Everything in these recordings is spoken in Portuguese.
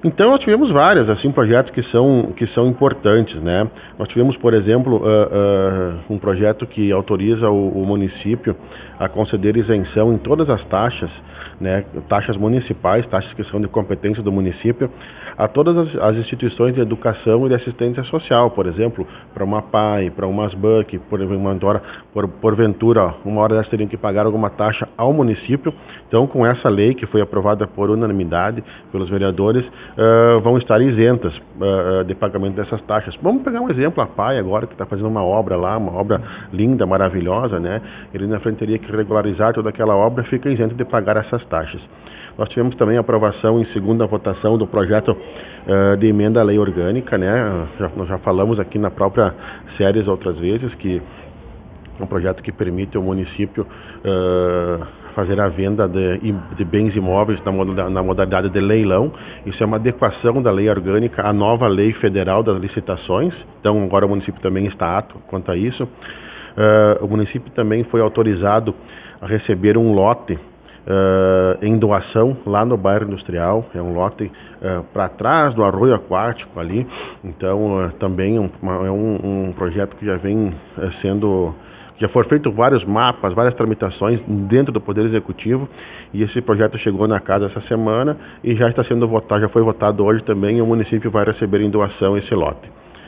Então nós tivemos vários assim, projetos que são importantes, né? Nós tivemos, por exemplo, um projeto que autoriza o município a conceder isenção em todas as taxas, né? Taxas municipais, taxas que são de competência do município, a todas as instituições de educação e de assistência social, por exemplo, para uma PAI, para uma SBUC, porventura, uma hora elas teriam que pagar alguma taxa ao município. Então, com essa lei que foi aprovada por unanimidade pelos vereadores, vão estar isentas de pagamento dessas taxas. Vamos pegar um exemplo, a PAI agora, que está fazendo uma obra lá, uma obra linda, maravilhosa, né? Ele na frente teria que regularizar toda aquela obra, fica isento de pagar essas taxas. Nós tivemos também a aprovação em segunda votação do projeto de emenda à lei orgânica, né? Nós já falamos aqui na própria séries outras vezes que é um projeto que permite ao município fazer a venda de bens imóveis na modalidade de leilão. Isso é uma adequação da lei orgânica à nova lei federal das licitações. Então agora o município também está apto quanto a isso. O município também foi autorizado a receber um lote em doação lá no bairro industrial. É um lote para trás do Arroio Aquático ali. Então também é um projeto que já vem já foram feitos vários mapas, várias tramitações dentro do Poder Executivo, e esse projeto chegou na casa essa semana e já está sendo votado, já foi votado hoje também, e o município vai receber em doação esse lote.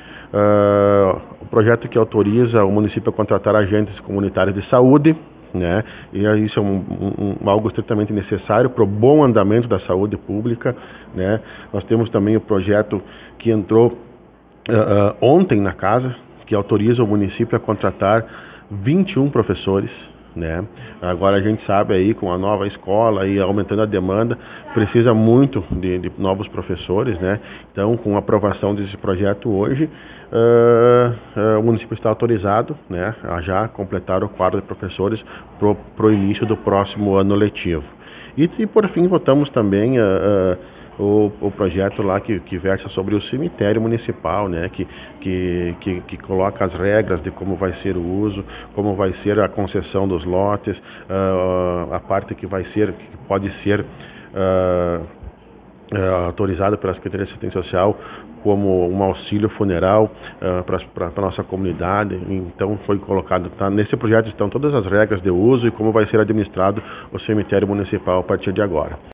O projeto que autoriza o município a contratar agentes comunitários de saúde, né? E isso é algo estritamente necessário para o bom andamento da saúde pública, né? Nós temos também o projeto que entrou ontem na casa, que autoriza o município a contratar 21 professores, né? Agora a gente sabe aí, com a nova escola e aumentando a demanda, precisa muito de novos professores, né? Então, com a aprovação desse projeto hoje, o município está autorizado, né, a já completar o quadro de professores para o início do próximo ano letivo. E por fim, votamos também o projeto lá que versa sobre o cemitério municipal, né, que coloca as regras de como vai ser o uso, como vai ser a concessão dos lotes, a parte que pode ser autorizada pela Secretaria de Assistência Social como um auxílio funeral para a nossa comunidade. Então foi colocado, nesse projeto estão todas as regras de uso e como vai ser administrado o cemitério municipal a partir de agora.